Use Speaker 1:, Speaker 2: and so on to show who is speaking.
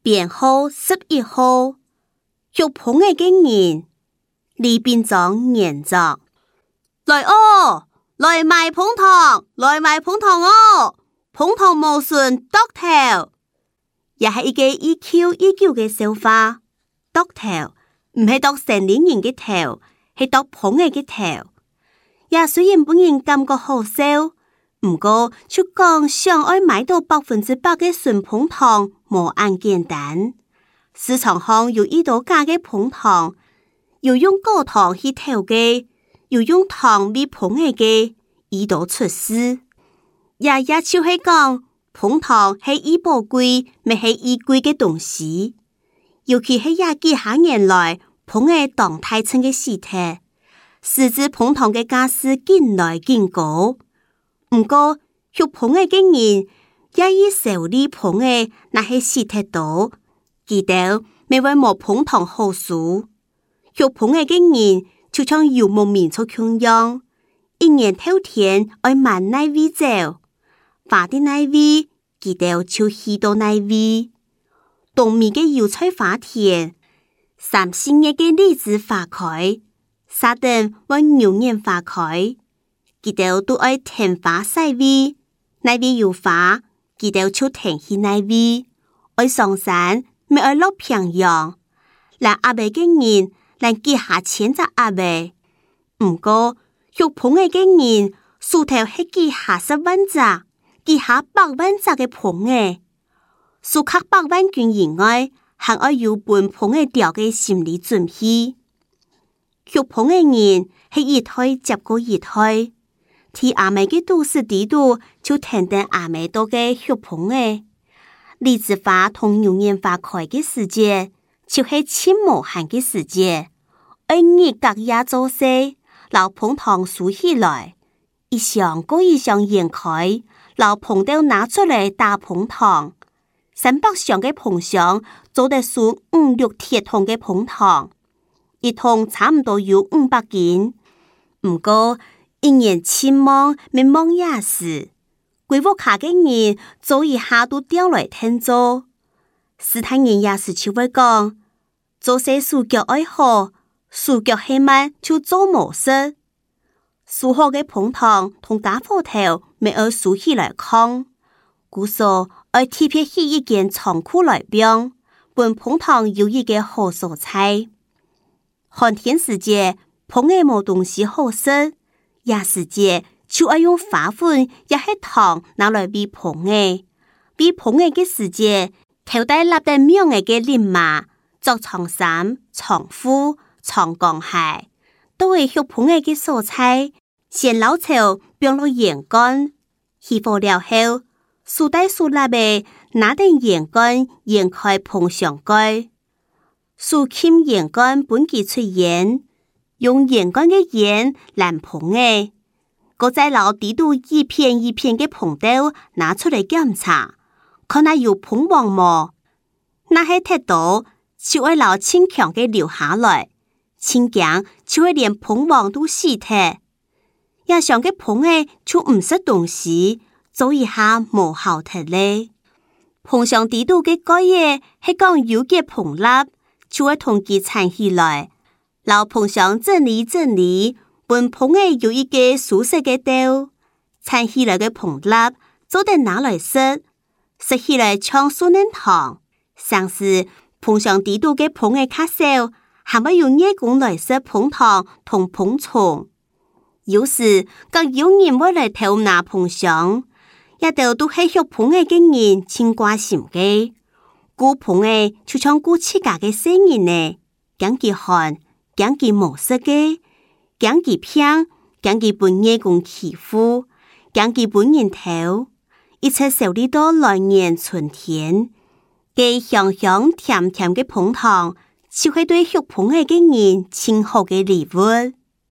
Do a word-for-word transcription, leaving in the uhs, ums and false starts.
Speaker 1: 编號十一號，玉捧的嘅人，李邊長言着：來哦，來賣捧糖，來賣捧糖哦，捧糖無順剁頭，也係一個一 Q 一 Q 嘅笑話。剁頭唔係剁成年人嘅頭，係剁捧嘅嘅頭。也雖然本人感覺好笑，唔過就講想愛買到百分之百嘅純捧糖無咁簡單。市場上有一道假嘅捧糖，有用果糖去調嘅，有用糖味捧嘅嘅，一道出事。也也就係講捧糖係一寶貴，咪係一貴嘅東西。尤其係廿幾下年來捧嘅當太稱嘅事態，使之捧糖嘅價值漸來漸高。唔過玉捧嘅嘅人也以受理捧嘅那係事態多，記得未為冇捧糖好數。玉捧嘅嘅人就像游牧民族窮樣，一年頭天愛買奶味酒，花的奶味記得就許多奶味。冬眠嘅油菜花田，三四月嘅荔枝花開，沙等搵牛年花開，記得都愛甜花細味，奶味有花，記得就甜起奶味。愛上山，咪愛落平陽，來阿伯嘅人，來記下錢隻阿伯。唔過玉捧嘅嘅人，數頭係記下十萬隻，記下百萬隻嘅捧嘅。數克百萬軍以外，還愛有本捧嘅調嘅心理準備。玉捧嘅人係一胎接過一胎，睇阿妹嘅都市地度就聽聽阿妹多嘅玉捧嘅。荔枝花同牛年花開嘅時節，就係千無限嘅時節。愛日隔夜做事，老捧糖數起來，一箱過一箱延開，老捧都拿出來打捧糖。三百箱嘅捧箱做得數五六鐵桶嘅捧糖，一桶差唔多有五百斤。唔過一年千望未望也是，規屋下嘅人做一下都掉來聽做。斯坦人也是就會講，做些數腳愛好，數腳係慢就做無事。數好嘅捧糖同假火頭未愛數起來抗，故說愛特別去一間倉庫來標，本捧糖有一個好蔬菜。寒天時節，捧嘅冇東西好食，也時節就愛用花粉也係糖拿來煨捧嘅。煨捧嘅嘅時節，頭戴立得妙嘅嘅連馬，做長衫、長褲、長鋼鞋，都係玉捧嘅嘅蔬菜。先撈稠，變落鹽乾，起火了後，數帶數粒嘅拿定鹽乾鹽開捧上蓋，數浸鹽乾本記出鹽，用鹽乾嘅鹽淋捧嘅，個再撈地度一片一片嘅捧豆拿出嚟檢查，看下有捧黃冇，那係太多，就會撈清強嘅留下來，清強就會連捧黃都死脫。也想嘅捧嘅就唔識東西，做一下冇好睇咧。捧上地度嘅嗰嘢係講有嘅捧粒，就會同佢纏起來。老捧上整理整理，本捧嘅有一個熟悉嘅豆，纏起來嘅捧粒做得拿來食，食起來像酸嫩糖。像是捧上地度嘅捧嘅較少，還會用夜工來食捧糖同捧蟲。有時更有人會來偷拿捧上，一度都係學捧嘅經驗，清掛心嘅。顧捧嘅就像顧自家嘅生意呢，講佢寒，講佢無色嘅，講佢偏，講佢本夜工欺負，講佢本人頭，一切受理到來年春天，嘅香香甜甜嘅捧糖，就係對學捧嘅經驗清好嘅禮物。